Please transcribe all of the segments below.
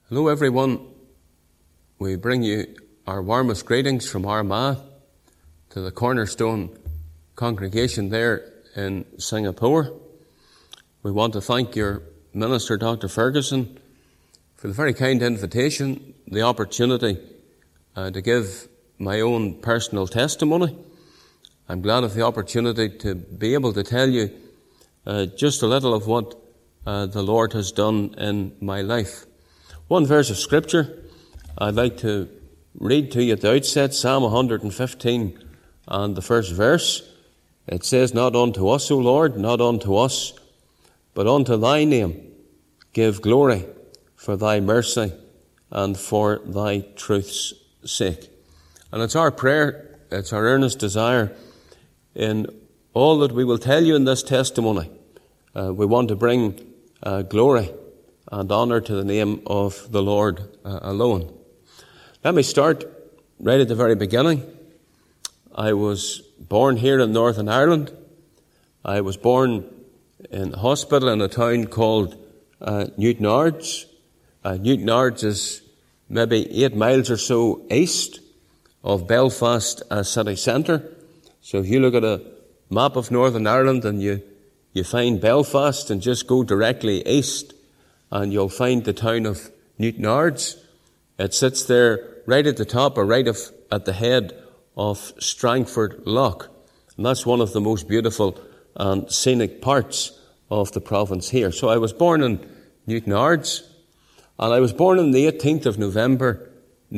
Hello everyone, we bring you our warmest greetings from Armagh to the Cornerstone congregation there in Singapore. We want to thank your minister, Dr. Ferguson, for the very kind invitation, the opportunity to give my own personal testimony. I'm glad of the opportunity to be able to tell you just a little of what the Lord has done in my life. One verse of Scripture I'd like to read to you at the outset, Psalm 115 and the first verse. It says, "Not unto us, O Lord, not unto us, but unto thy name give glory for thy mercy and for thy truth's sake." And it's our prayer, it's our earnest desire in all that we will tell you in this testimony. We want to bring glory and honour to the name of the Lord alone. Let me start right at the very beginning. I was born here in Northern Ireland. I was born in a hospital in a town called Newtownards. Newtownards is maybe 8 miles or so east of Belfast city centre. So if you look at a map of Northern Ireland and you find Belfast and just go directly east, and you'll find the town of Newtownards. It sits there right at the top or right at the head of Strangford Lough. And that's one of the most beautiful and scenic parts of the province here. So I was born in Newtownards, and I was born on the 18th of November,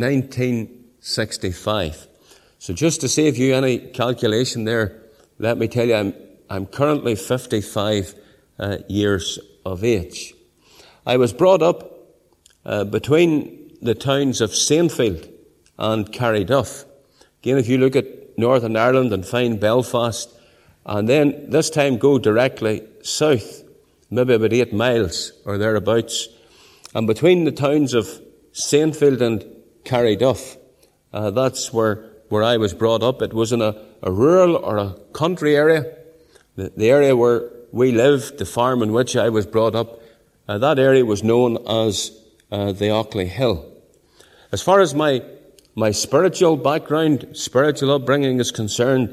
1965. So just to save you any calculation there, let me tell you I'm currently 55 years of age. I was brought up between the towns of Saintfield and Carryduff. Again, if you look at Northern Ireland and find Belfast, and then this time go directly south, maybe about 8 miles or thereabouts, and between the towns of Saintfield and Carryduff, that's where I was brought up. It was in a rural or a country area. The area where we lived, the farm in which I was brought up, that area was known as the Ockley Hill. As far as my spiritual background, spiritual upbringing is concerned,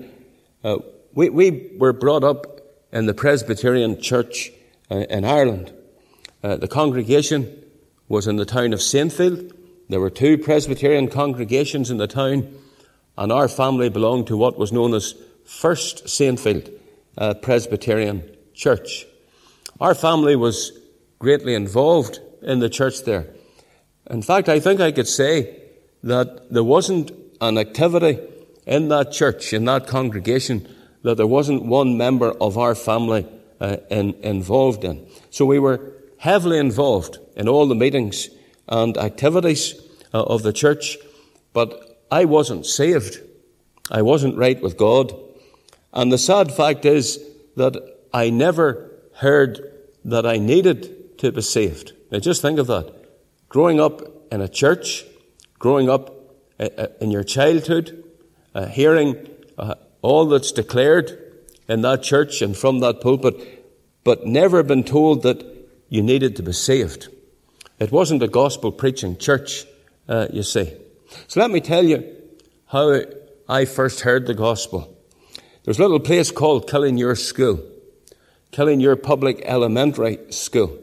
we were brought up in the Presbyterian Church in Ireland. The congregation was in the town of Saintfield. There were 2 Presbyterian congregations in the town, and our family belonged to what was known as First Saintfield Presbyterian Church. Our family was greatly involved in the church there. In fact, I think I could say that there wasn't an activity in that church, in that congregation, that there wasn't one member of our family involved in. So we were heavily involved in all the meetings and activities of the church, but I wasn't saved. I wasn't right with God. And the sad fact is that I never heard that I needed to be saved. Now just think of that. Growing up in a church, growing up in your childhood, hearing all that's declared in that church and from that pulpit, but never been told that you needed to be saved. It wasn't a gospel preaching church, you see. So let me tell you how I first heard the gospel. There's a little place called Killinure School, Killinure Public Elementary School.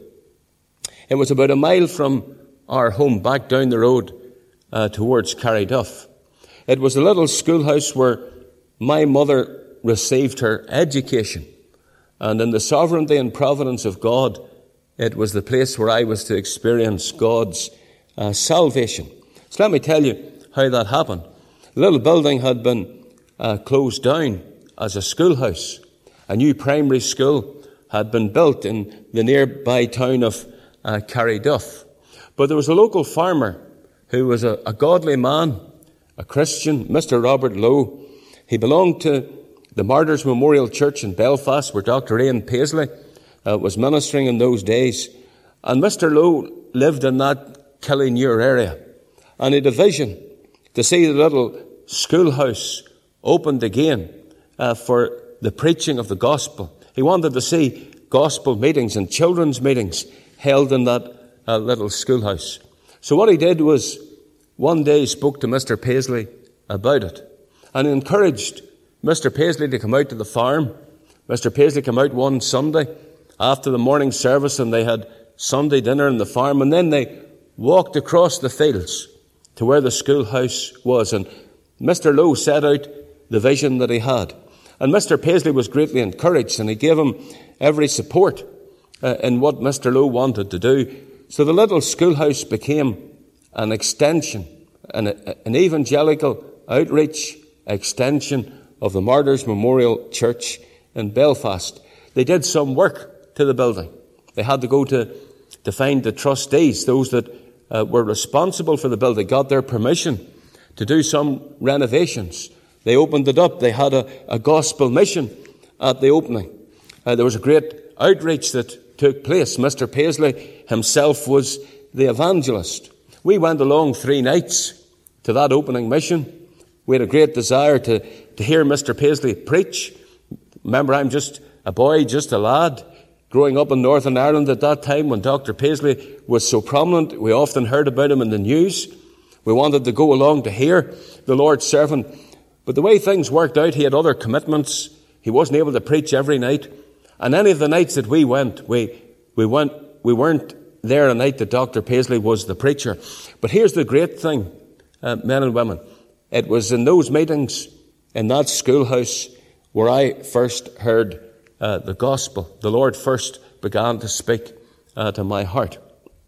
It was about a mile from our home, back down the road towards Carryduff. It was a little schoolhouse where my mother received her education. And in the sovereignty and providence of God, it was the place where I was to experience God's salvation. So let me tell you how that happened. The little building had been closed down as a schoolhouse. A new primary school had been built in the nearby town of Carryduff. But there was a local farmer who was a godly man, a Christian, Mr. Robert Lowe. He belonged to the Martyrs Memorial Church in Belfast, where Dr. Ian Paisley was ministering in those days. And Mr. Lowe lived in that Killinure area. And he had a vision to see the little schoolhouse opened again for the preaching of the gospel. He wanted to see gospel meetings and children's meetings held in that little schoolhouse. So what he did was, one day he spoke to Mr. Paisley about it, and encouraged Mr. Paisley to come out to the farm. Mr. Paisley came out one Sunday after the morning service, and they had Sunday dinner in the farm, and then they walked across the fields to where the schoolhouse was, and Mr. Lowe set out the vision that he had. And Mr. Paisley was greatly encouraged, and he gave him every support in what Mr. Lowe wanted to do. So the little schoolhouse became an extension, an evangelical outreach extension of the Martyrs Memorial Church in Belfast. They did some work to the building. They had to go to find the trustees, those that were responsible for the building, got their permission to do some renovations. They opened it up. They had a gospel mission at the opening. There was a great outreach that took place. Mr. Paisley himself was the evangelist. We went along 3 nights to that opening mission. We had a great desire to hear Mr. Paisley preach. Remember, I'm just a boy, just a lad, growing up in Northern Ireland at that time when Dr. Paisley was so prominent. We often heard about him in the news. We wanted to go along to hear the Lord's servant. But the way things worked out, he had other commitments. He wasn't able to preach every night. And any of the nights that we went, we weren't there a night that Dr. Paisley was the preacher. But here's the great thing, men and women. It was in those meetings, in that schoolhouse, where I first heard the gospel. The Lord first began to speak to my heart.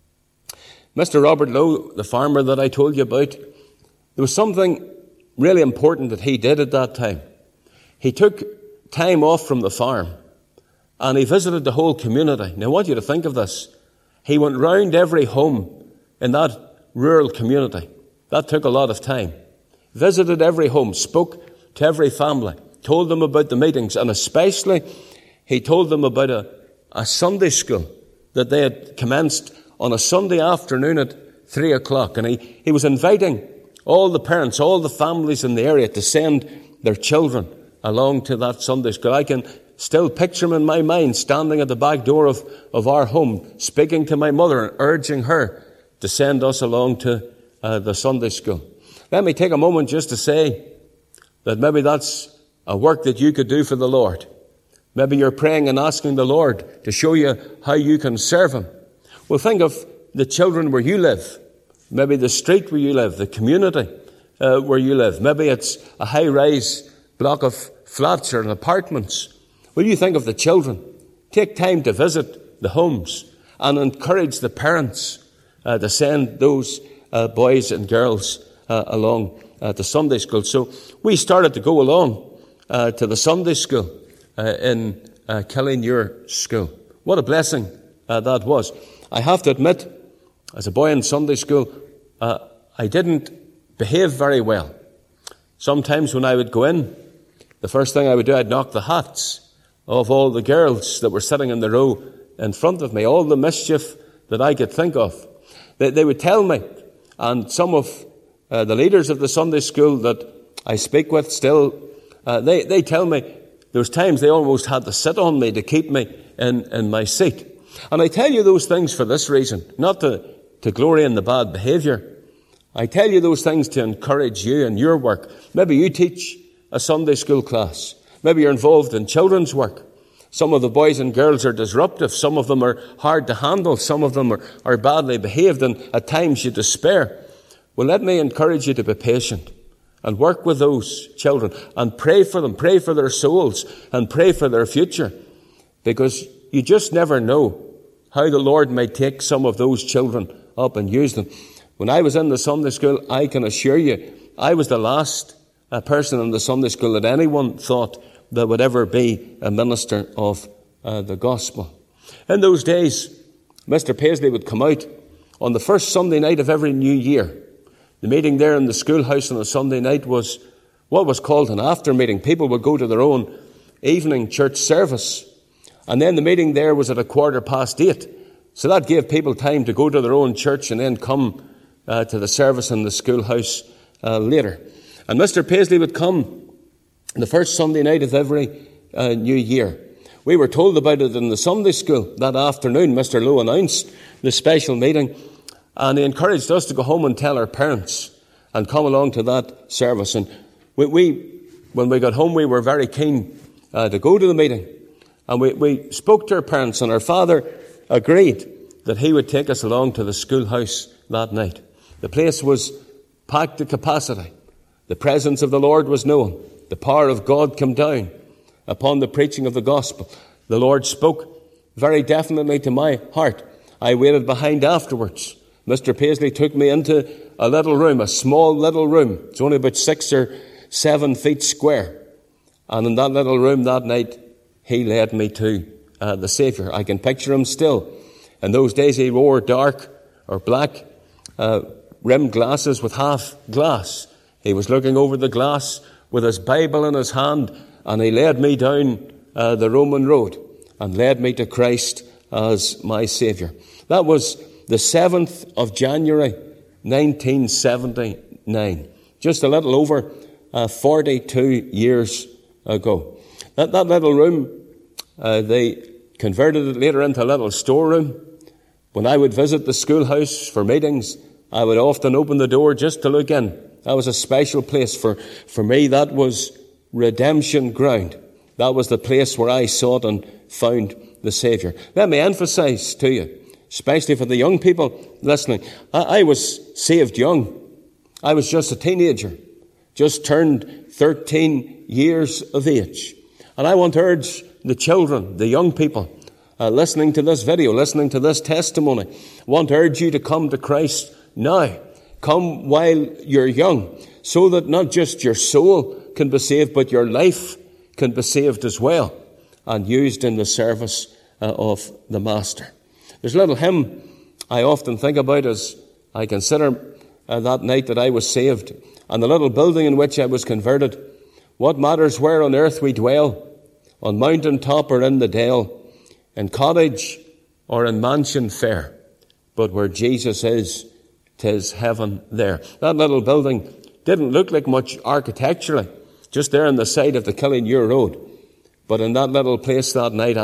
Mr. Robert Lowe, the farmer that I told you about, there was something really important that he did at that time. He took time off from the farm and he visited the whole community. Now I want you to think of this. He went round every home in that rural community. That took a lot of time. Visited every home, spoke to every family, told them about the meetings, and especially he told them about a Sunday school that they had commenced on a Sunday afternoon at 3 o'clock. And he was inviting all the parents, all the families in the area to send their children along to that Sunday school. I can still picture him in my mind standing at the back door of our home, speaking to my mother and urging her to send us along to the Sunday school. Let me take a moment just to say that maybe that's a work that you could do for the Lord. Maybe you're praying and asking the Lord to show you how you can serve Him. Well, think of the children where you live. Maybe the street where you live, the community where you live. Maybe it's a high-rise block of flats or apartments. Well, you think of the children. Take time to visit the homes and encourage the parents to send those boys and girls along to Sunday school. So we started to go along to the Sunday school in Killinure School. What a blessing that was. I have to admit, as a boy in Sunday school, I didn't behave very well. Sometimes when I would go in, the first thing I would do, I'd knock the hats of all the girls that were sitting in the row in front of me, all the mischief that I could think of. They would tell me, and some of the leaders of the Sunday school that I speak with still, they tell me there was times they almost had to sit on me to keep me in my seat. And I tell you those things for this reason, not to glory in the bad behaviour. I tell you those things to encourage you in your work. Maybe you teach a Sunday school class. Maybe you're involved in children's work. Some of the boys and girls are disruptive. Some of them are hard to handle. Some of them are badly behaved, and at times you despair. Well, let me encourage you to be patient and work with those children and pray for them, pray for their souls and pray for their future, because you just never know how the Lord may take some of those children up and use them. When I was in the Sunday school, I can assure you, I was the last person in the Sunday school that anyone thought that would ever be a minister of the gospel. In those days, Mr. Paisley would come out on the first Sunday night of every new year. The meeting there in the schoolhouse on a Sunday night was what was called an after meeting. People would go to their own evening church service. And then the meeting there was at 8:15. So that gave people time to go to their own church and then come to the service in the schoolhouse later. And Mr. Paisley would come the first Sunday night of every new year. We were told about it in the Sunday school that afternoon. Mr. Lowe announced the special meeting. And he encouraged us to go home and tell our parents and come along to that service. And when we got home, we were very keen to go to the meeting. And we spoke to our parents, and our father agreed that he would take us along to the schoolhouse that night. The place was packed to capacity. The presence of the Lord was known. The power of God came down upon the preaching of the gospel. The Lord spoke very definitely to my heart. I waited behind afterwards. Mr. Paisley took me into a little room, a small little room. It's only about 6 or 7 feet square. And in that little room that night, he led me to the Saviour. I can picture him still. In those days, he wore dark or black rimmed glasses with half glass. He was looking over the glass with his Bible in his hand, and he led me down the Roman road and led me to Christ as my Saviour. That was the 7th of January, 1979. Just a little over 42 years ago. That little room, they converted it later into a little storeroom. When I would visit the schoolhouse for meetings, I would often open the door just to look in. That was a special place for me. That was redemption ground. That was the place where I sought and found the Saviour. Let me emphasize to you, especially for the young people listening, I was saved young. I was just a teenager, just turned 13 years of age. And I want to urge the children, the young people, listening to this video, listening to this testimony, I want to urge you to come to Christ now. Come while you're young, so that not just your soul can be saved, but your life can be saved as well and used in the service of the Master. There's a little hymn I often think about as I consider that night that I was saved and the little building in which I was converted. What matters where on earth we dwell, on mountain top or in the dale, in cottage or in mansion fair, but where Jesus is, 'tis heaven there. That little building didn't look like much architecturally, just there on the side of the Killinure Road. But in that little place that night,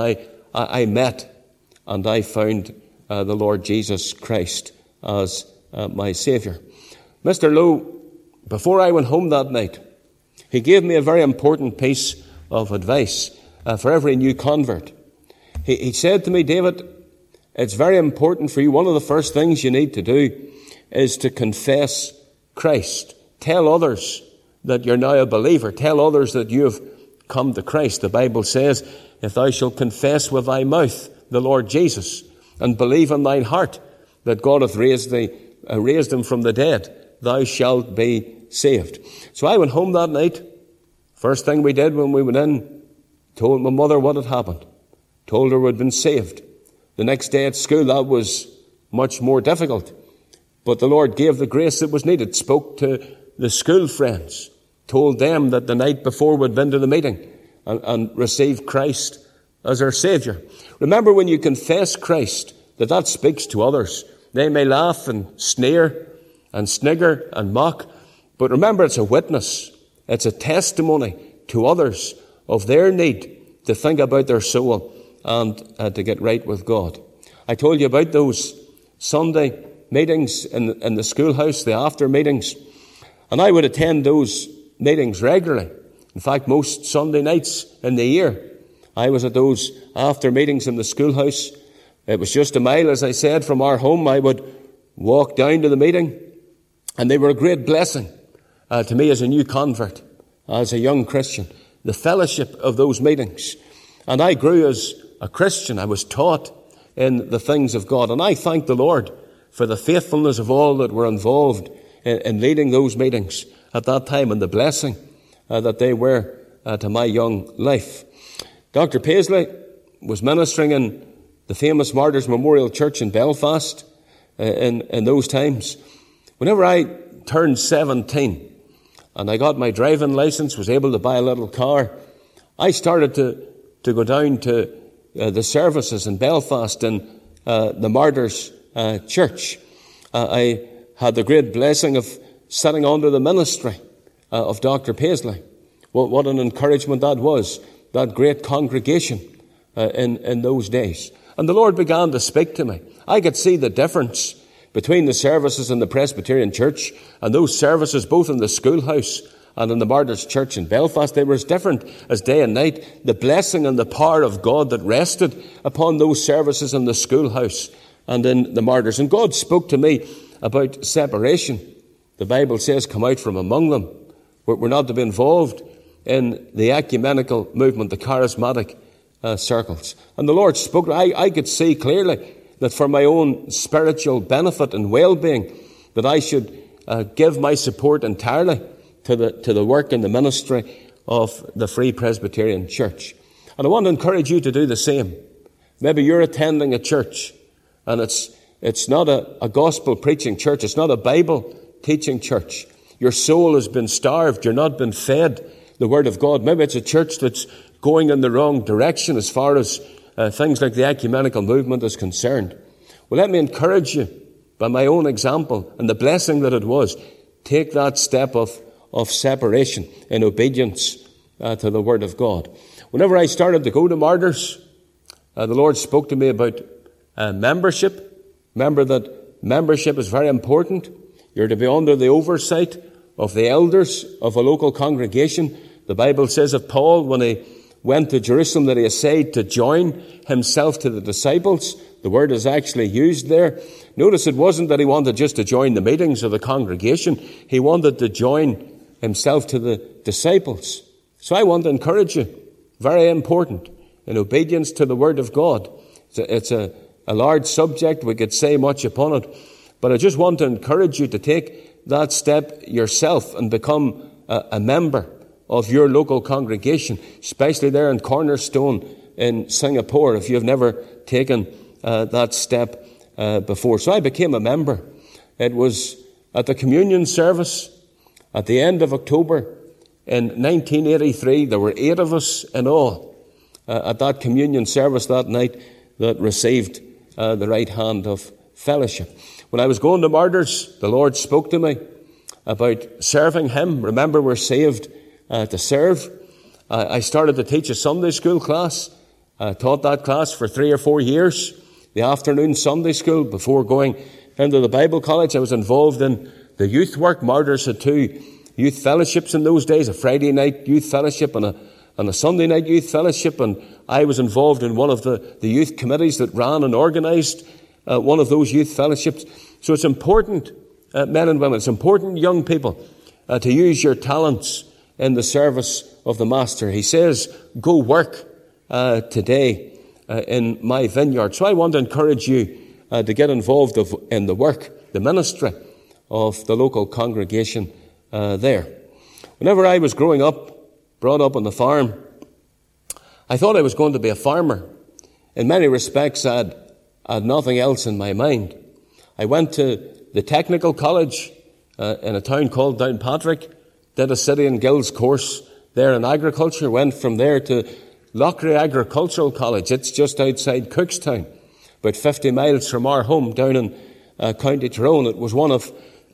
I met and I found the Lord Jesus Christ as my Saviour. Mr. Lowe, before I went home that night, he gave me a very important piece of advice for every new convert. He said to me, David, it's very important for you. One of the first things you need to do is to confess Christ. Tell others that you're now a believer. Tell others that you have come to Christ. The Bible says, if thou shalt confess with thy mouth the Lord Jesus and believe in thine heart that God hath raised him from the dead, thou shalt be saved. So I went home that night. First thing we did when we went in, told my mother what had happened. Told her we'd been saved. The next day at school, that was much more difficult. But the Lord gave the grace that was needed. Spoke to the school friends. Told them that the night before we'd been to the meeting and received Christ as our Saviour. Remember, when you confess Christ, that speaks to others. They may laugh and sneer and snigger and mock. But remember, it's a witness. It's a testimony to others of their need to think about their soul and to get right with God. I told you about those Sunday meetings in the schoolhouse, the after meetings. And I would attend those meetings regularly. In fact, most Sunday nights in the year, I was at those after meetings in the schoolhouse. It was just a mile, as I said, from our home. I would walk down to the meeting, and they were a great blessing to me as a new convert, as a young Christian. The fellowship of those meetings. And I grew as a Christian. I was taught in the things of God. And I thank the Lord for the faithfulness of all that were involved in leading those meetings at that time and the blessing that they were to my young life. Dr. Paisley was ministering in the famous Martyrs Memorial Church in Belfast in those times. Whenever I turned 17 and I got my driving license, was able to buy a little car, I started to go down to the services in Belfast in the Martyrs Church. I had the great blessing of sitting under the ministry of Dr. Paisley. What an encouragement that was, that great congregation in those days. And the Lord began to speak to me. I could see the difference between the services in the Presbyterian Church and those services both in the schoolhouse and in the Martyrs' Church in Belfast. They were as different as day and night. The blessing and the power of God that rested upon those services in the schoolhouse and in the Martyrs. And God spoke to me about separation. The Bible says, come out from among them. We're not to be involved in the ecumenical movement, the charismatic circles. And the Lord spoke. I could see clearly that for my own spiritual benefit and well-being, that I should give my support entirely to the work and the ministry of the Free Presbyterian Church. And I want to encourage you to do the same. Maybe you're attending a church and it's not a gospel preaching church. It's not a Bible teaching church. Your soul has been starved. You're not been fed the Word of God. Maybe it's a church that's going in the wrong direction as far as things like the ecumenical movement is concerned. Well, let me encourage you by my own example and the blessing that it was. Take that step of separation in obedience to the Word of God. Whenever I started to go to Martyrs, the Lord spoke to me about membership. Remember that membership is very important. You're to be under the oversight of the elders of a local congregation. The Bible says of Paul, when he went to Jerusalem, that he essayed to join himself to the disciples. The word is actually used there. Notice it wasn't that he wanted just to join the meetings of the congregation. He wanted to join himself to the disciples. So I want to encourage you, very important, in obedience to the Word of God. It's a large subject. We could say much upon it. But I just want to encourage you to take that step yourself and become a member of your local congregation, especially there in Cornerstone in Singapore, if you've never taken that step before. So I became a member. It was at the communion service at the end of October in 1983. There were 8 of us in all at that communion service that night that received the right hand of fellowship. When I was going to Martyrs, the Lord spoke to me about serving Him. Remember, we're saved to serve. I started to teach a Sunday school class. I taught that class for 3 or 4 years, the afternoon Sunday school. Before going into the Bible college, I was involved in the youth work. Martyrs had 2 youth fellowships in those days, a Friday night youth fellowship and a Sunday night youth fellowship. And I was involved in one of the youth committees that ran and organised one of those youth fellowships. So it's important, men and women, it's important, young people, to use your talents in the service of the Master. He says, go work today in my vineyard. So I want to encourage you to get involved in the work, the ministry of the local congregation there. Whenever I was growing up, brought up on the farm, I thought I was going to be a farmer. In many respects, I had nothing else in my mind. I went to the technical college in a town called Downpatrick, did a City and Guilds course there in agriculture, went from there to Loughrea Agricultural College. It's just outside Cookstown, about 50 miles from our home down in County Tyrone. It was one of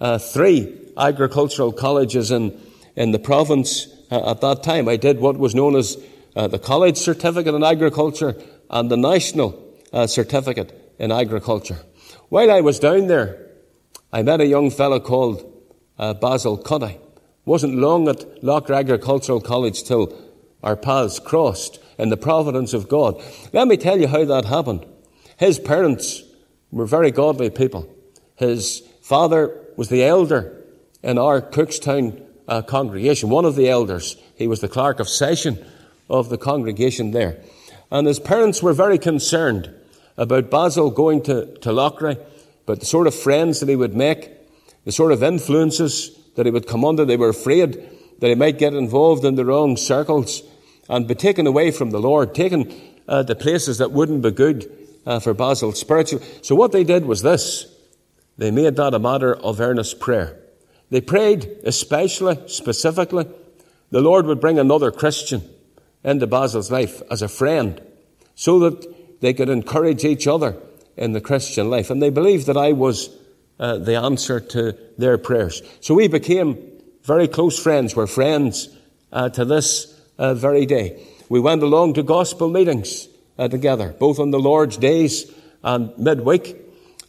3 agricultural colleges in the province at that time. I did what was known as the College Certificate in Agriculture and the National Certificate in Agriculture. While I was down there, I met a young fellow called Basil Cuddy. Wasn't long at Loughrea Agricultural College till our paths crossed in the providence of God. Let me tell you how that happened. His parents were very godly people. His father was the elder in our Cookstown congregation, one of the elders. He was the clerk of session of the congregation there. And his parents were very concerned about Basil going to Loughrea, but the sort of friends that he would make, the sort of influences that he would come under. They were afraid that he might get involved in the wrong circles and be taken away from the Lord, taken to places that wouldn't be good for Basil spiritually. So what they did was this. They made that a matter of earnest prayer. They prayed especially, specifically, the Lord would bring another Christian into Basil's life as a friend so that they could encourage each other in the Christian life. And they believed that I was the answer to their prayers. So we became very close friends. We're friends to this very day. We went along to gospel meetings together, both on the Lord's days and midweek.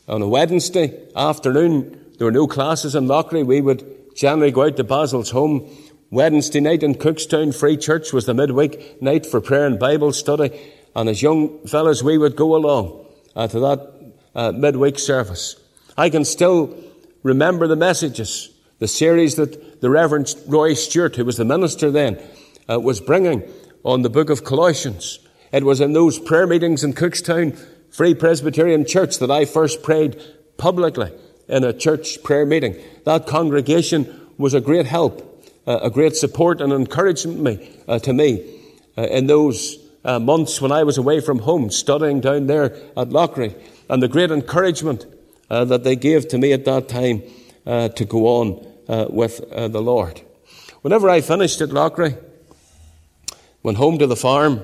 On a Wednesday afternoon, there were no classes in Loughry. We would generally go out to Basil's home. Wednesday night in Cookstown Free Church was the midweek night for prayer and Bible study. And as young fellas, we would go along to that midweek service. I can still remember the messages, the series that the Reverend Roy Stewart, who was the minister then, was bringing on the book of Colossians. It was in those prayer meetings in Cookstown Free Presbyterian Church that I first prayed publicly in a church prayer meeting. That congregation was a great help, a great support and encouragement to me in those months when I was away from home, studying down there at Loughry, and the great encouragement that they gave to me at that time to go on with the Lord. Whenever I finished at Loughry, went home to the farm.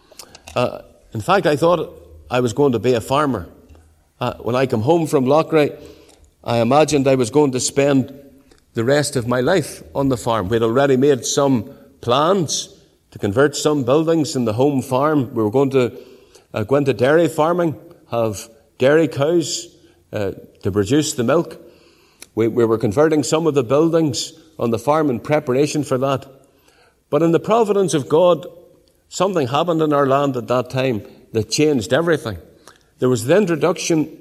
In fact, I thought I was going to be a farmer. When I come home from Loughry, I imagined I was going to spend the rest of my life on the farm. We'd already made some plans to convert some buildings in the home farm. We were going to go into dairy farming, have dairy cows to produce the milk. We were converting some of the buildings on the farm in preparation for that. But in the providence of God, something happened in our land at that time that changed everything. There was the introduction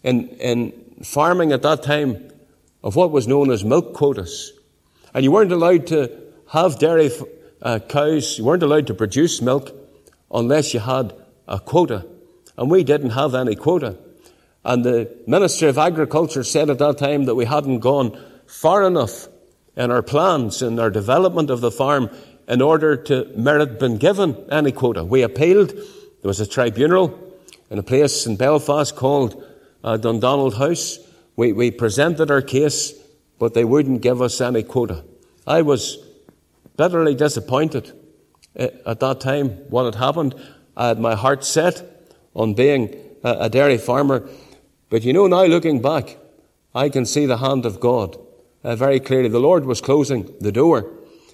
in farming at that time of what was known as milk quotas. And you weren't allowed to have dairy cows, you weren't allowed to produce milk unless you had a quota. And we didn't have any quota. And the Minister of Agriculture said at that time that we hadn't gone far enough in our plans, in our development of the farm, in order to merit being given any quota. We appealed. There was a tribunal in a place in Belfast called Dundonald House. We presented our case, but they wouldn't give us any quota. I was bitterly disappointed at that time what had happened. I had my heart set on being a dairy farmer. But you know, now looking back, I can see the hand of God very clearly. The Lord was closing the door.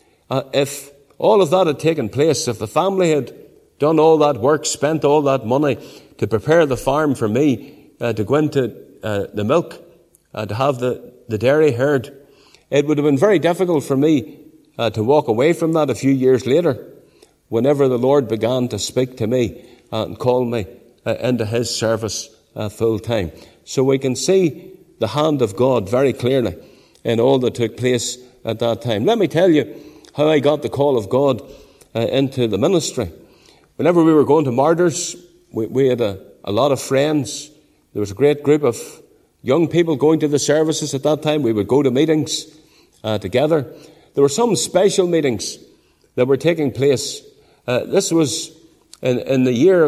If all of that had taken place, if the family had done all that work, spent all that money to prepare the farm for me to go into the milk, to have the dairy herd, it would have been very difficult for me to walk away from that a few years later, whenever the Lord began to speak to me and call me into His service full time. So we can see the hand of God very clearly in all that took place at that time. Let me tell you how I got the call of God into the ministry. Whenever we were going to Martyrs, we had a lot of friends. There was a great group of young people going to the services at that time. We would go to meetings together. There were some special meetings that were taking place. This was in the year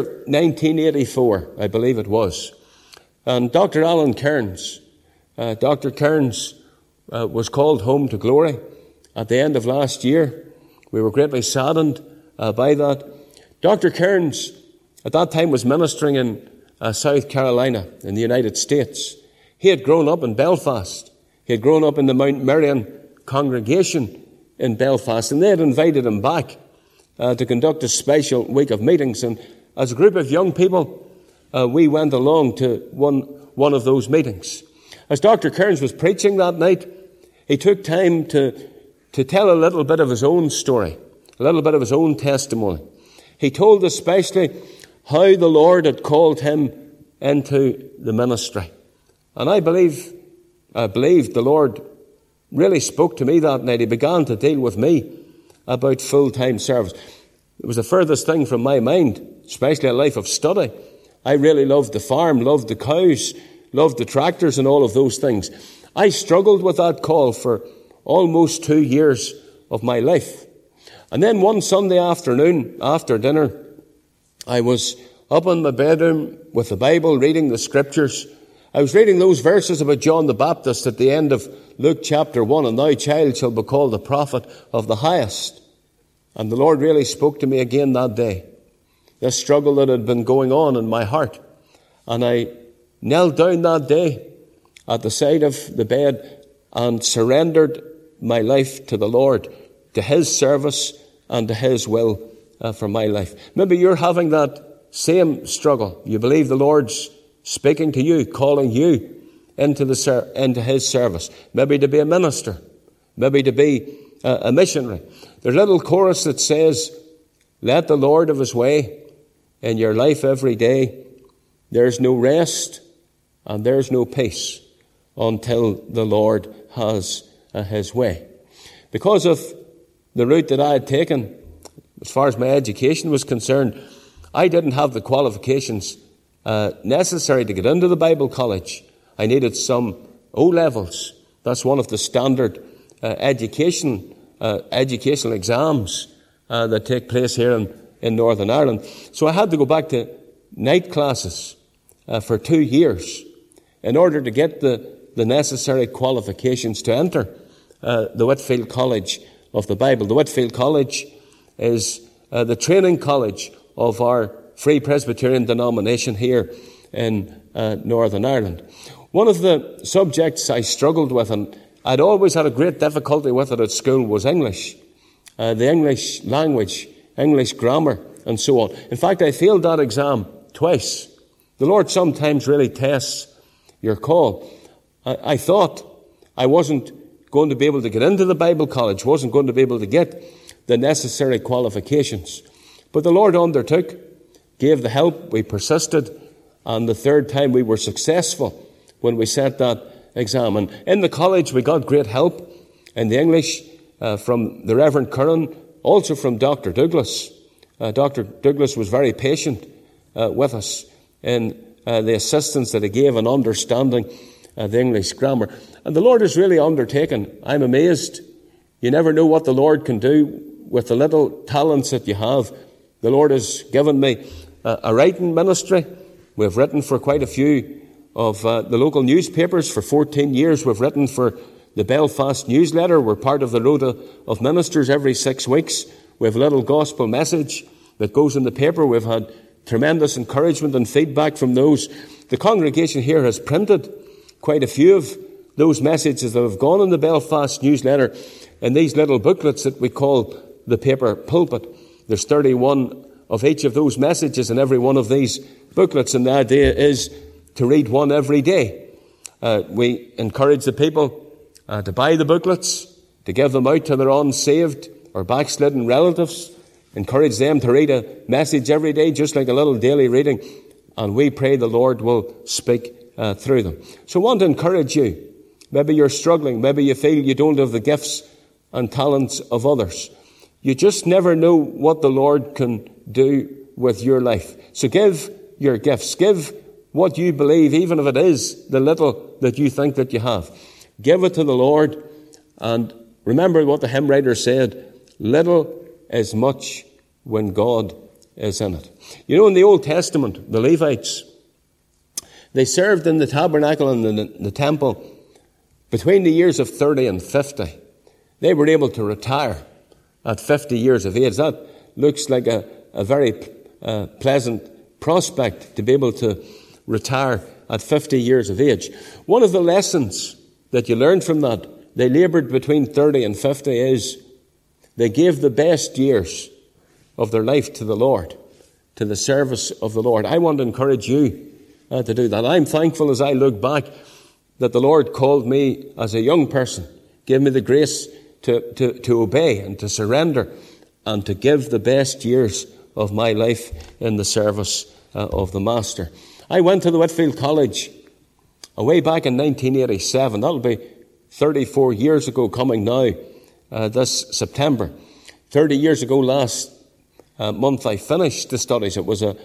1984, I believe it was. And Dr. Alan Kearns, Dr. Kearns was called home to glory at the end of last year. We were greatly saddened by that. Dr. Kearns at that time was ministering in South Carolina in the United States. He had grown up in Belfast. He had grown up in the Mount Merion congregation in Belfast, and they had invited him back to conduct a special week of meetings. And as a group of young people, we went along to one of those meetings. As Dr. Kearns was preaching that night, he took time to tell a little bit of his own story, a little bit of his own testimony. He told especially how the Lord had called him into the ministry. And I believed the Lord really spoke to me that night. He began to deal with me about full-time service. It was the furthest thing from my mind, especially a life of study. I really loved the farm, loved the cows, loved the tractors and all of those things. I struggled with that call for almost 2 years of my life. And then one Sunday afternoon, after dinner, I was up in my bedroom with the Bible, reading the Scriptures. I was reading those verses about John the Baptist at the end of Luke chapter 1, and thou, child, shall be called the prophet of the highest. And the Lord really spoke to me again that day. This struggle that had been going on in my heart. And I knelt down that day at the side of the bed and surrendered my life to the Lord, to His service and to His will for my life. Maybe you're having that same struggle. You believe the Lord's speaking to you, calling you into his service. Maybe to be a minister, maybe to be a missionary. There's a little chorus that says, let the Lord of his way in your life every day. There's no rest and there's no peace until the Lord has his way. Because of the route that I had taken, as far as my education was concerned, I didn't have the qualifications necessary to get into the Bible college. I needed some O-levels. That's one of the standard educational exams that take place here in Northern Ireland. So I had to go back to night classes for 2 years in order to get the necessary qualifications to enter the Whitefield College of the Bible. The Whitefield College is the training college of our Free Presbyterian denomination here in Northern Ireland. One of the subjects I struggled with, and I'd always had a great difficulty with it at school, was English. The English language, English grammar, and so on. In fact, I failed that exam twice. The Lord sometimes really tests your call. I thought I wasn't going to be able to get into the Bible college, wasn't going to be able to get the necessary qualifications. But the Lord undertook, gave the help, we persisted, and the third time we were successful when we set that exam. And in the college we got great help in the English from the Reverend Curran, also from Dr. Douglas. Dr. Douglas was very patient with us in the assistance that he gave in understanding the English grammar. And the Lord has really undertaken. I'm amazed. You never know what the Lord can do with the little talents that you have. The Lord has given me a writing ministry. We've written for quite a few of the local newspapers. For 14 years we've written for the Belfast newsletter. We're part of the Rota of Ministers every 6 weeks. We have a little gospel message that goes in the paper. We've had tremendous encouragement and feedback from those. The congregation here has printed quite a few of those messages that have gone in the Belfast newsletter in these little booklets that we call the paper pulpit. There's 31 of each of those messages in every one of these booklets, and the idea is to read one every day. We encourage the people to buy the booklets, to give them out to their unsaved or backslidden relatives, encourage them to read a message every day, just like a little daily reading, and we pray the Lord will speak through them. So I want to encourage you. Maybe you're struggling, maybe you feel you don't have the gifts and talents of others. You just never know what the Lord can do with your life. So give your gifts. Give what you believe, even if it is the little that you think that you have. Give it to the Lord. And remember what the hymn writer said, little is much when God is in it. You know, in the Old Testament, the Levites, they served in the tabernacle and in the temple between the years of 30 and 50. They were able to retire at 50 years of age. That looks like a very pleasant prospect, to be able to retire at 50 years of age. One of the lessons that you learned from that, they laboured between 30 and 50, is they gave the best years of their life to the Lord, to the service of the Lord. I want to encourage you to do that. I'm thankful as I look back that the Lord called me as a young person, gave me the grace to obey and to surrender and to give the best years of my life in the service of the Master. I went to the Whitefield College way back in 1987. That'll be 34 years ago coming now, this September. 30 years ago last month I finished the studies. It was a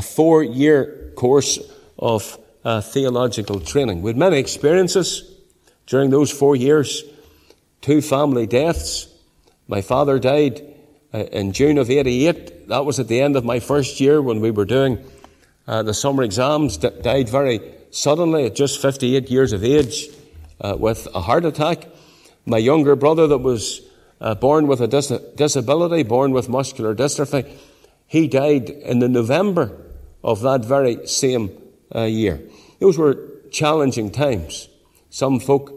4-year course of theological training. We had many experiences during those 4 years. 2 family deaths. My father died in June of 88. That was at the end of my first year when we were doing the summer exams. Died very suddenly at just 58 years of age with a heart attack. My younger brother that was born with a disability, born with muscular dystrophy, he died in the November of that very same year. Those were challenging times. Some folk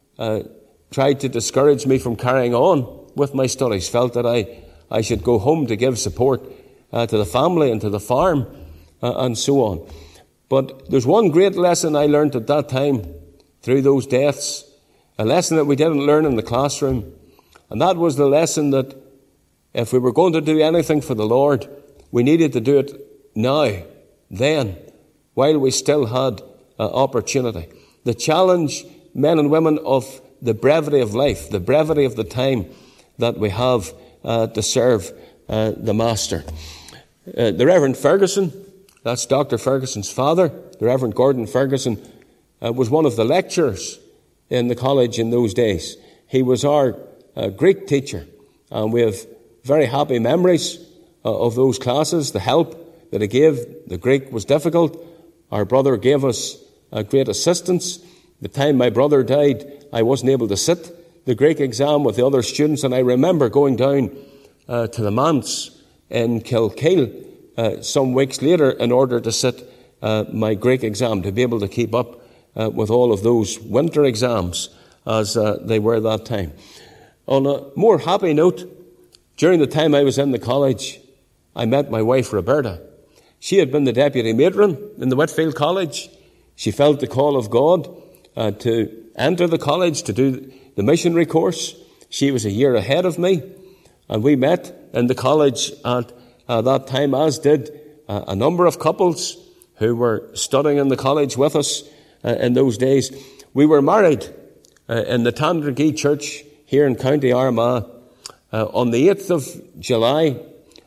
tried to discourage me from carrying on with my studies, felt that I should go home to give support to the family and to the farm and so on. But there's one great lesson I learned at that time through those deaths, a lesson that we didn't learn in the classroom. And that was the lesson that if we were going to do anything for the Lord, we needed to do it now, then, while we still had opportunity. The challenge, men and women, of the brevity of life, the brevity of the time that we have to serve the Master. The Reverend Ferguson, that's Dr. Ferguson's father, the Reverend Gordon Ferguson, was one of the lecturers in the college in those days. He was our Greek teacher, and we have very happy memories of those classes, the help that he gave. The Greek was difficult. Our brother gave us great assistance. The time my brother died, I wasn't able to sit the Greek exam with the other students, and I remember going down to the manse in Kilkeel some weeks later in order to sit my Greek exam, to be able to keep up with all of those winter exams as they were that time. On a more happy note, during the time I was in the college, I met my wife Roberta. She had been the deputy matron in the Whitfield College. She felt the call of God to enter the college, to do the missionary course. She was a year ahead of me, and we met in the college at that time, as did a number of couples who were studying in the college with us in those days. We were married in the Tandragee Church here in County Armagh on the 8th of July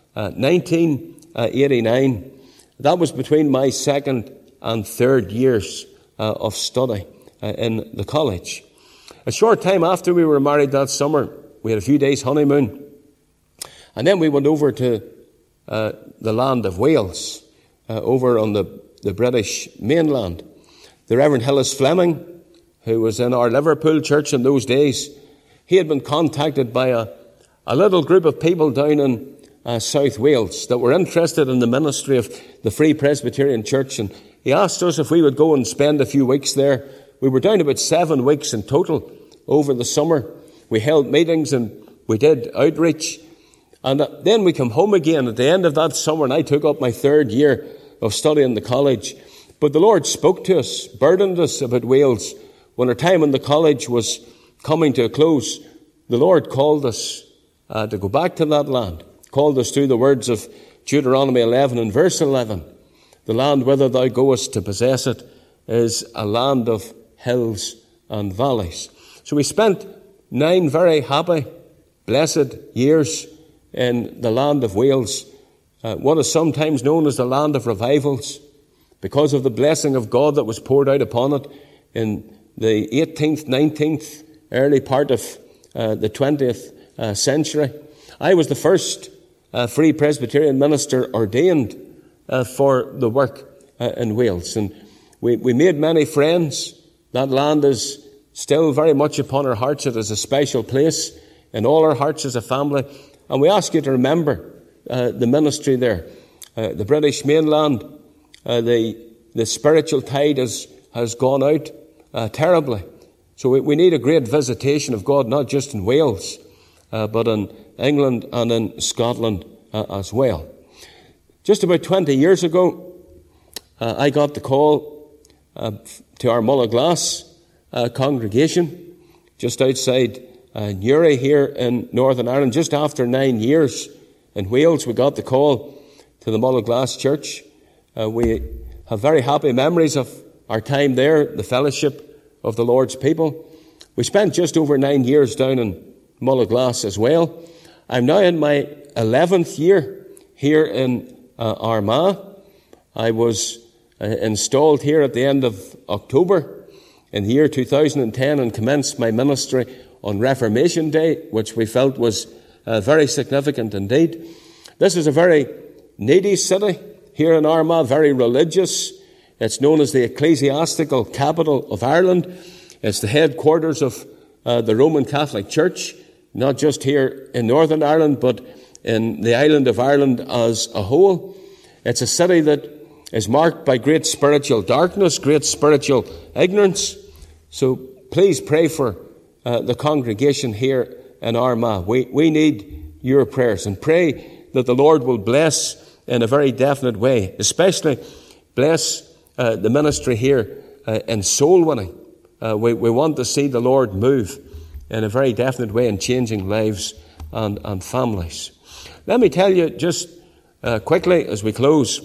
1989. That was between my second and third years of study in the college. A short time after we were married that summer, we had a few days honeymoon, and then we went over to the land of Wales, over on the British mainland. The Reverend Hillis Fleming, who was in our Liverpool church in those days, he had been contacted by a little group of people down in South Wales that were interested in the ministry of the Free Presbyterian Church, and he asked us if we would go and spend a few weeks there. We were down about 7 weeks in total over the summer. We held meetings and we did outreach. And then we come home again at the end of that summer, and I took up my third year of study in the college. But the Lord spoke to us, burdened us about Wales. When our time in the college was coming to a close, the Lord called us to go back to that land, called us through the words of Deuteronomy 11 and verse 11. The land whither thou goest to possess it is a land of hills and valleys. So we spent 9 very happy, blessed years in the land of Wales, what is sometimes known as the land of revivals, because of the blessing of God that was poured out upon it in the 18th, 19th, early part of the 20th century. I was the first Free Presbyterian minister ordained for the work in Wales, and we made many friends. That land is still very much upon our hearts. It is a special place in all our hearts as a family. And we ask you to remember the ministry there. The British mainland, the spiritual tide has gone out terribly. So we need a great visitation of God, not just in Wales, but in England and in Scotland as well. Just about 20 years ago, I got the call to our Mullaglass congregation, just outside Newry here in Northern Ireland. Just after 9 years in Wales, we got the call to the Mullaglass Church. We have very happy memories of our time there, the fellowship of the Lord's people. We spent just over 9 years down in Mullaglass as well. I'm now in my 11th year here in Armagh. I was installed here at the end of October in the year 2010 and commenced my ministry on Reformation Day, which we felt was very significant indeed. This is a very needy city here in Armagh, very religious. It's known as the ecclesiastical capital of Ireland. It's the headquarters of the Roman Catholic Church, not just here in Northern Ireland, but in the island of Ireland as a whole. It's a city that is marked by great spiritual darkness, great spiritual ignorance. So please pray for the congregation here in Armagh. We need your prayers, and pray that the Lord will bless in a very definite way, especially bless the ministry here in soul winning. We want to see the Lord move in a very definite way in changing lives and families. Let me tell you just quickly as we close,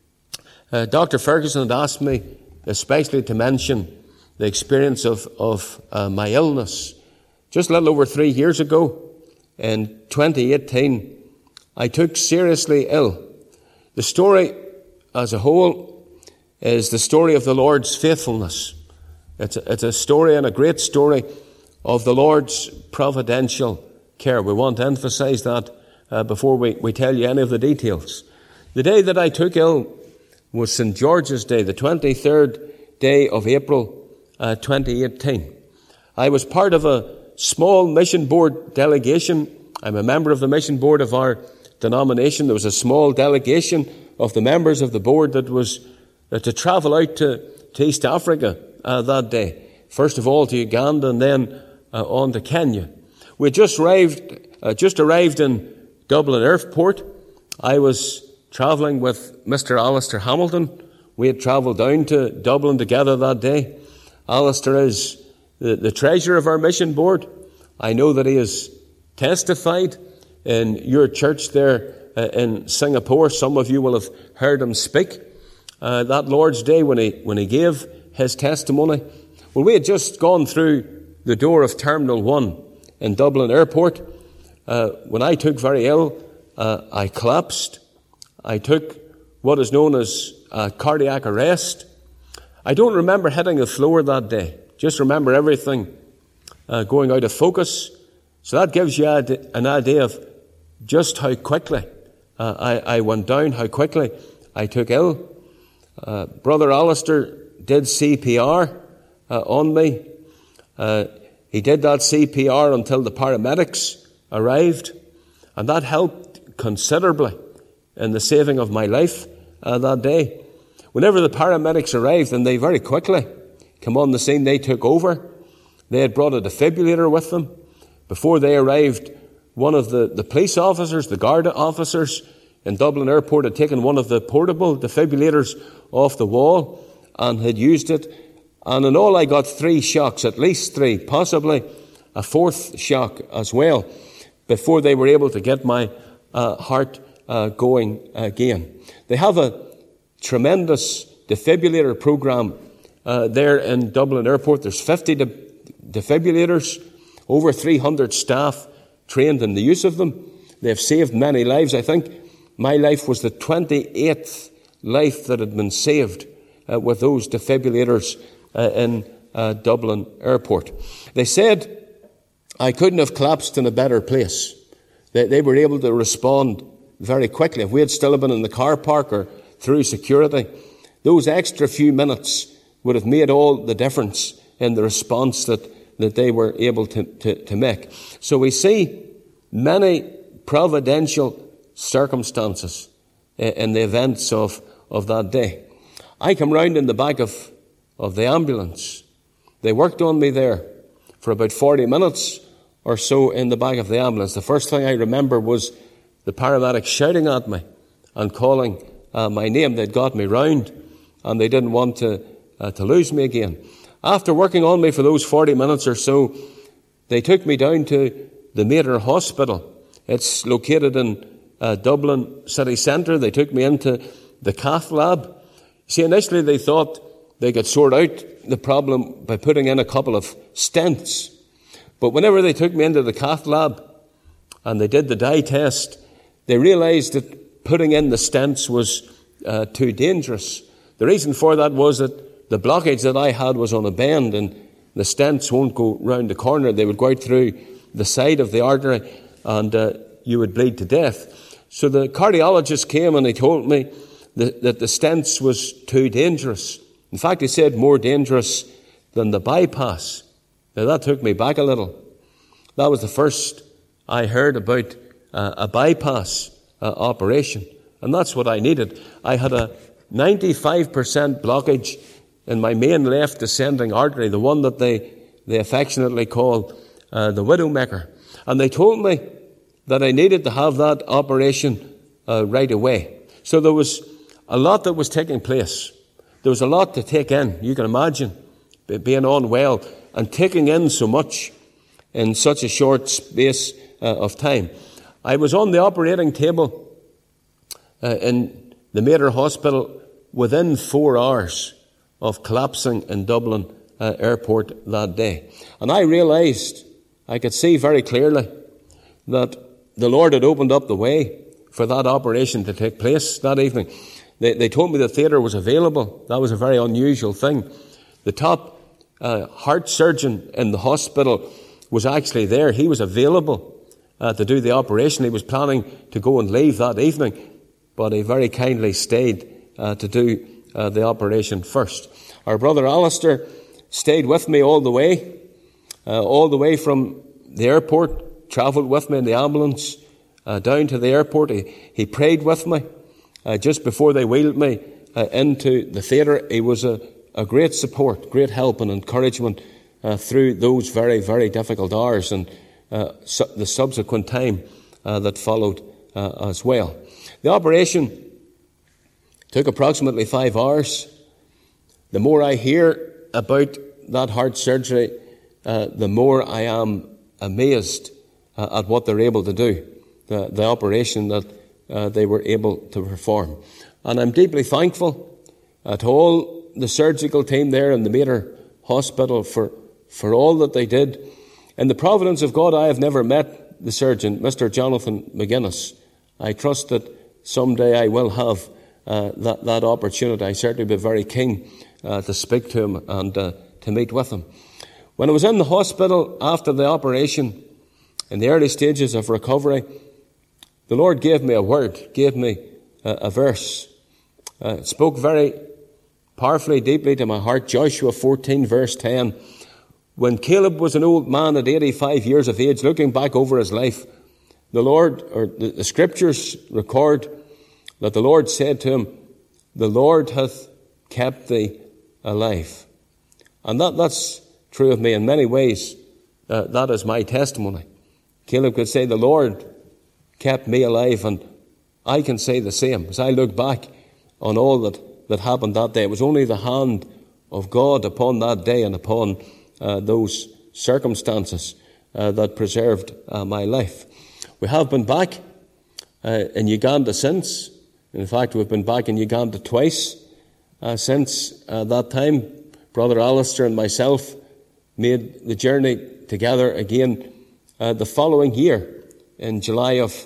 Dr. Ferguson had asked me especially to mention the experience of my illness. Just a little over 3 years ago, in 2018, I took seriously ill. The story as a whole is the story of the Lord's faithfulness. It's a story, and a great story, of the Lord's providential care. We want to emphasize that before we tell you any of the details. The day that I took ill was St. George's Day, the 23rd day of April 2018. I was part of a small mission board delegation. I'm a member of the mission board of our denomination. There was a small delegation of the members of the board that was to travel out to East Africa that day. First of all to Uganda and then on to Kenya. We just arrived in Dublin Airport. I was travelling with Mr. Alistair Hamilton. We had travelled down to Dublin together that day. Alistair is the treasurer of our mission board. I know that he has testified in your church there in Singapore. Some of you will have heard him speak that Lord's Day when he gave his testimony. Well, we had just gone through the door of Terminal 1 in Dublin Airport. When I took very ill, I collapsed. I took what is known as cardiac arrest. I don't remember hitting the floor that day. Just remember everything going out of focus. So that gives you an idea of just how quickly I went down, how quickly I took ill. Brother Alistair did CPR on me. He did that CPR until the paramedics arrived, and that helped considerably in the saving of my life that day. Whenever the paramedics arrived, and they very quickly came on the scene, they took over. They had brought a defibrillator with them. Before they arrived, one of the police officers, the Garda officers in Dublin Airport, had taken one of the portable defibrillators off the wall and had used it. And in all, I got 3 shocks, at least 3, possibly a 4th shock as well, before they were able to get my heart going again. They have a tremendous defibrillator program there in Dublin Airport. There's 50 defibrillators, over 300 staff trained in the use of them. They've saved many lives. I think my life was the 28th life that had been saved with those defibrillators in Dublin Airport. They said I couldn't have collapsed in a better place. They were able to respond very quickly. If we had still been in the car park or through security, those extra few minutes would have made all the difference in the response that they were able to make. So we see many providential circumstances in the events of that day. I come round in the back of the ambulance. They worked on me there for about 40 minutes or so in the back of the ambulance. The first thing I remember was the paramedics shouting at me and calling my name. They'd got me round and they didn't want to lose me again. After working on me for those 40 minutes or so, they took me down to the Mater Hospital. It's located in Dublin city centre. They took me into the cath lab. See, initially they thought they could sort out the problem by putting in a couple of stents. But whenever they took me into the cath lab and they did the dye test, they realised that putting in the stents was too dangerous. The reason for that was that the blockage that I had was on a bend, and the stents won't go round the corner. They would go out through the side of the artery, and you would bleed to death. So the cardiologist came and he told me that the stents was too dangerous. In fact, he said more dangerous than the bypass. Now that took me back a little. That was the first I heard about a bypass operation, and that's what I needed. I had a 95% blockage in my main left descending artery, the one that they affectionately call the Widowmaker. And they told me that I needed to have that operation right away. So there was a lot that was taking place. There was a lot to take in. You can imagine being unwell and taking in so much in such a short space of time. I was on the operating table in the Mater Hospital within 4 hours of collapsing in Dublin airport that day. And I realised, I could see very clearly that the Lord had opened up the way for that operation to take place that evening. They told me the theatre was available. That was a very unusual thing. The top heart surgeon in the hospital was actually there. He was available to do the operation. He was planning to go and leave that evening, but he very kindly stayed to do the operation first. Our brother Alistair stayed with me all the way from the airport, travelled with me in the ambulance down to the airport. He prayed with me just before they wheeled me into the theatre. He was a great support, great help and encouragement through those very, very difficult hours and the subsequent time that followed as well. The operation took approximately 5 hours. The more I hear about that heart surgery, the more I am amazed at what they're able to do, the operation that they were able to perform. And I'm deeply thankful to all the surgical team there in the Mater Hospital for all that they did. In the providence of God, I have never met the surgeon, Mr. Jonathan McGuinness. I trust that someday I will have that opportunity. I certainly be very keen to speak to him and to meet with him. When I was in the hospital after the operation, in the early stages of recovery, the Lord gave me a word, gave me a verse. It spoke very powerfully, deeply to my heart. Joshua 14, verse 10. When Caleb was an old man at 85 years of age, looking back over his life, the Lord, or the scriptures record that the Lord said to him, "The Lord hath kept thee alive." And that's true of me in many ways. That is my testimony. Caleb could say, "The Lord kept me alive," and I can say the same. As I look back on all that happened that day, it was only the hand of God upon that day and upon those circumstances that preserved my life. We have been back in Uganda since. In fact, we've been back in Uganda twice since that time. Brother Alistair and myself made the journey together again the following year in July of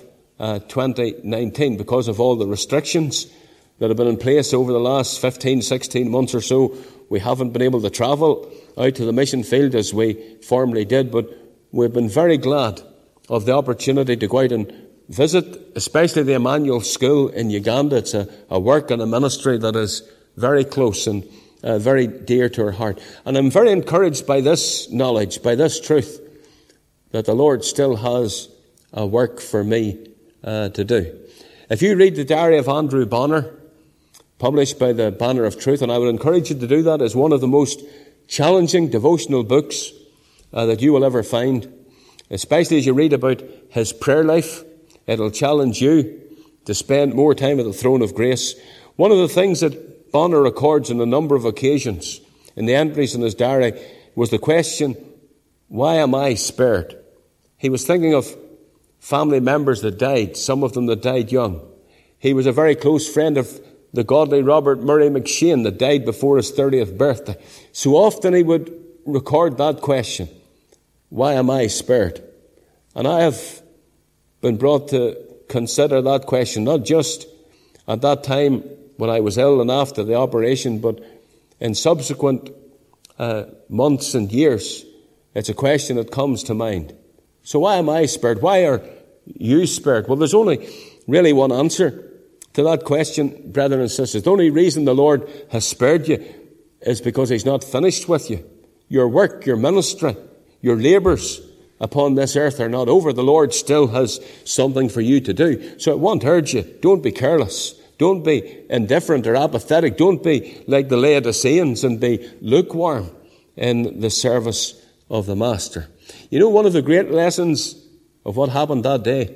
2019. Because of all the restrictions that have been in place over the last 15, 16 months or so, we haven't been able to travel out to the mission field as we formerly did, but we've been very glad of the opportunity to go out and visit, especially the Emmanuel School in Uganda. It's a work and a ministry that is very close and very dear to our heart. And I'm very encouraged by this knowledge, by this truth, that the Lord still has a work for me to do. If you read the diary of Andrew Bonner, published by the Banner of Truth, and I would encourage you to do that, as one of the most challenging devotional books that you will ever find, especially as you read about his prayer life. It'll challenge you to spend more time at the throne of grace. One of the things that Bonner records on a number of occasions in the entries in his diary was the question, "Why am I spared?" He was thinking of family members that died, some of them that died young. He was a very close friend of the godly Robert Murray McShane that died before his 30th birthday. So often he would record that question, "Why am I spared?" And I have been brought to consider that question, not just at that time when I was ill and after the operation, but in subsequent months and years. It's a question that comes to mind. So why am I spared? Why are you spared? Well, there's only really one answer to that question, brethren and sisters. The only reason the Lord has spared you is because he's not finished with you. Your work, your ministry, your labours upon this earth are not over. The Lord still has something for you to do. So I want to urge you, don't be careless. Don't be indifferent or apathetic. Don't be like the Laodiceans and be lukewarm in the service of the Master. You know, one of the great lessons of what happened that day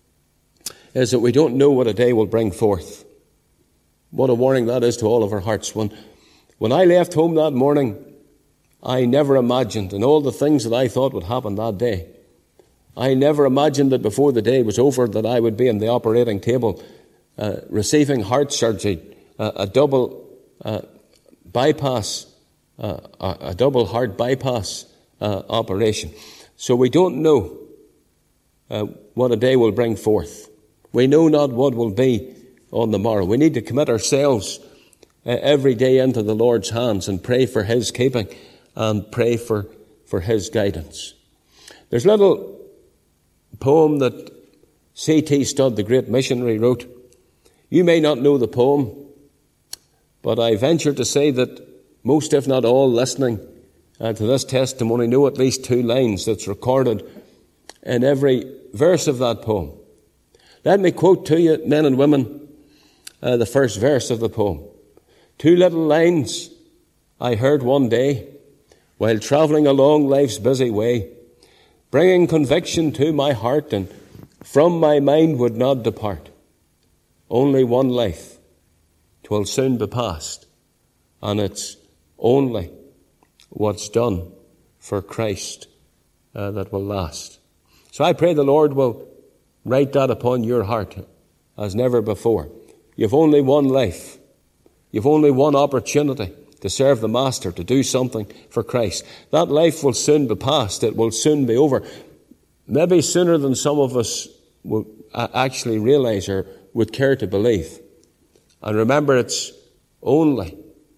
is that we don't know what a day will bring forth. What a warning that is to all of our hearts. When When I left home that morning, I never imagined, and all the things that I thought would happen that day, I never imagined that before the day was over that I would be in the operating table receiving heart surgery, a double bypass, a double heart bypass operation. So we don't know what a day will bring forth. We know not what will be on the morrow. We need to commit ourselves every day into the Lord's hands and pray for His keeping and pray for His guidance. There's a little poem that C.T. Studd, the great missionary, wrote. You may not know the poem, but I venture to say that most, if not all, listening to this testimony know at least 2 lines that's recorded in every verse of that poem. Let me quote to you, men and women, the first verse of the poem. 2 little lines I heard one day while travelling along life's busy way, bringing conviction to my heart and from my mind would not depart. Only one life, 'twill soon be past, and it's only what's done for Christ that will last. So I pray the Lord will write that upon your heart as never before. You've only one life. You've only one opportunity to serve the Master, to do something for Christ. That life will soon be past. It will soon be over. Maybe sooner than some of us will actually realize or would care to believe. And remember, it's only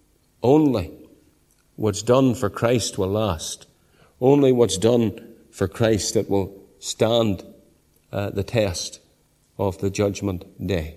what's done for Christ will last. Only what's done for Christ that will stand the test of the judgment day.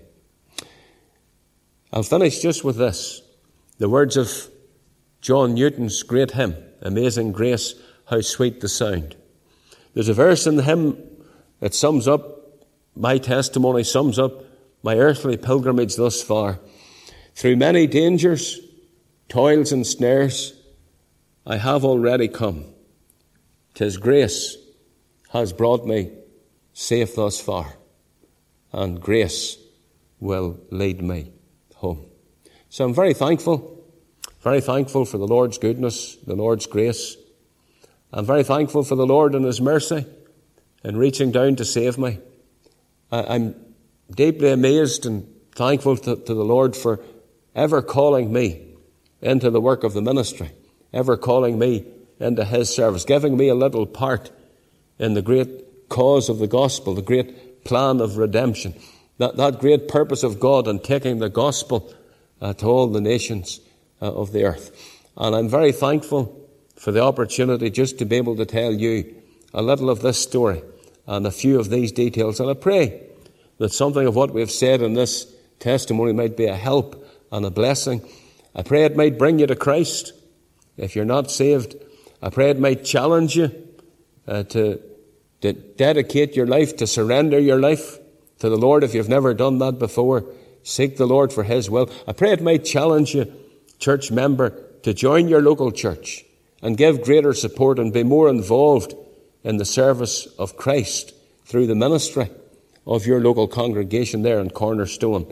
I'll finish just with this. The words of John Newton's great hymn, Amazing Grace, How Sweet the Sound. There's a verse in the hymn that sums up my testimony, sums up my earthly pilgrimage thus far. Through many dangers, toils and snares, I have already come. 'Tis grace has brought me safe thus far, and grace will lead me home. So I'm very thankful for the Lord's goodness, the Lord's grace. I'm very thankful for the Lord and His mercy in reaching down to save me. I'm deeply amazed and thankful to the Lord for ever calling me into the work of the ministry, ever calling me into His service, giving me a little part in the great cause of the gospel, the great plan of redemption, that great purpose of God in taking the gospel to all the nations of the earth. And I'm very thankful for the opportunity just to be able to tell you a little of this story and a few of these details. And I pray that something of what we've said in this testimony might be a help and a blessing. I pray it might bring you to Christ if you're not saved. I pray it might challenge you to dedicate your life, to surrender your life to the Lord if you've never done that before. Seek the Lord for His will. I pray it might challenge you, church member, to join your local church and give greater support and be more involved in the service of Christ through the ministry of your local congregation there in Cornerstone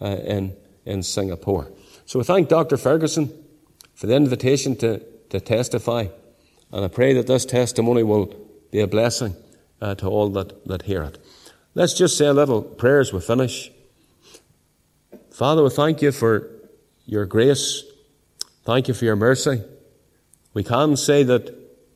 in Singapore. So we thank Dr. Ferguson for the invitation to testify, and I pray that this testimony will be a blessing to all that hear it. Let's just say a little prayer as we finish. Father, we thank you for your grace. Thank you for your mercy. We can say that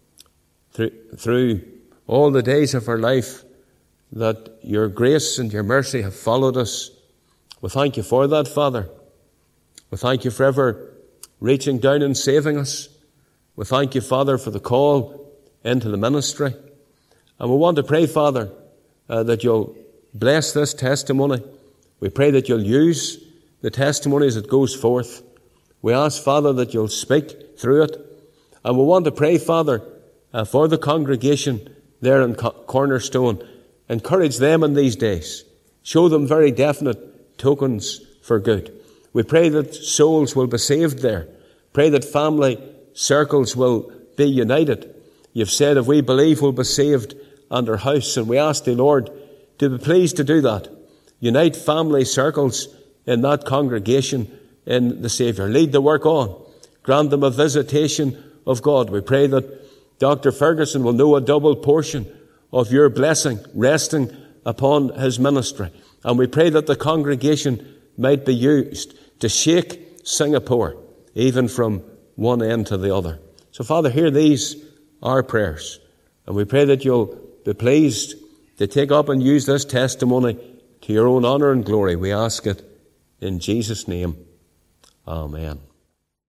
through all the days of our life that your grace and your mercy have followed us. We thank you for that, Father. We thank you for ever reaching down and saving us. We thank you, Father, for the call into the ministry. And we want to pray, Father, that you'll bless this testimony. We pray that you'll use the testimony as it goes forth. We ask, Father, that you'll speak through it. And we want to pray, Father, for the congregation there in Cornerstone. Encourage them in these days. Show them very definite tokens for good. We pray that souls will be saved there. Pray that family circles will be united. You've said if we believe we'll be saved and our house, and we ask the Lord to be pleased to do that. Unite family circles in that congregation in the Saviour. Lead the work on. Grant them a visitation of God. We pray that Dr. Ferguson will know a double portion of your blessing resting upon his ministry. And we pray that the congregation might be used to shake Singapore, even from one end to the other. So, Father, hear these, our prayers. And we pray that you'll be pleased to take up and use this testimony to your own honour and glory. We ask it in Jesus' name. Amen.